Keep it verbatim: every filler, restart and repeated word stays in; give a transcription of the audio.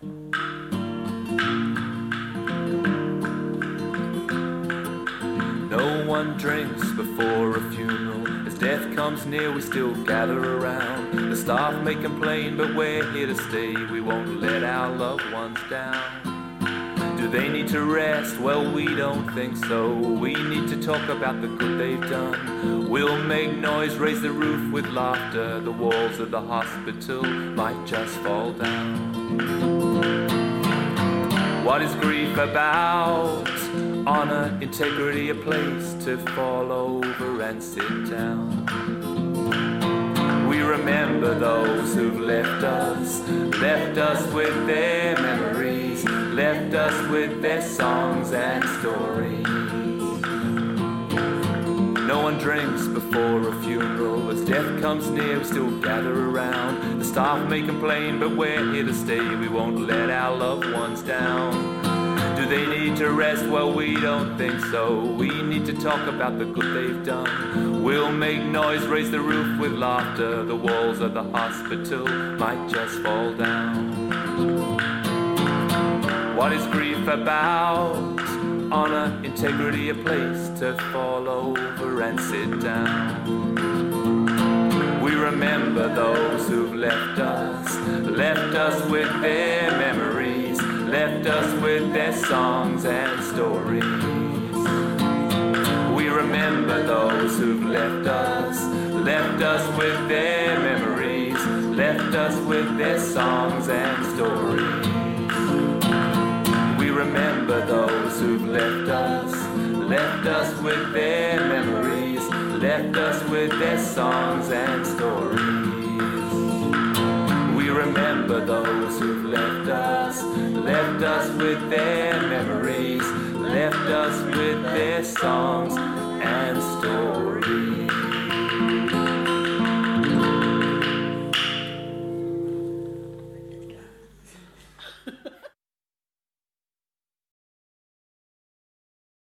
No one drinks before a funeral. As death comes near, we still gather around. The staff may complain, but we're here to stay. We won't let our loved ones down. Do they need to rest? Well, we don't think so. We need to talk about the good they've done. We'll make noise, raise the roof with laughter. The walls of the hospital might just fall down. What is grief about? Honor, integrity, a place to fall over and sit down. We remember those who've left us, left us with their memories, left us with their songs and stories. No one drinks before a funeral. As death comes near, we still gather around. The staff may complain, but we're here to stay. We won't let our loved ones down. Do they need to rest? Well, we don't think so. We need to talk about the good they've done. We'll make noise, raise the roof with laughter. The walls of the hospital might just fall down. What is grief about? Honor, integrity, a place to fall over and sit down. We remember those who've left us, left us with their memories, left us with their songs and stories. We remember those who've left us, left us with their memories, left us with their songs and stories. We remember those who've left us, left us with their memories, left us with their songs and stories. We remember those who've left us, left us with their memories, left us with their songs and stories.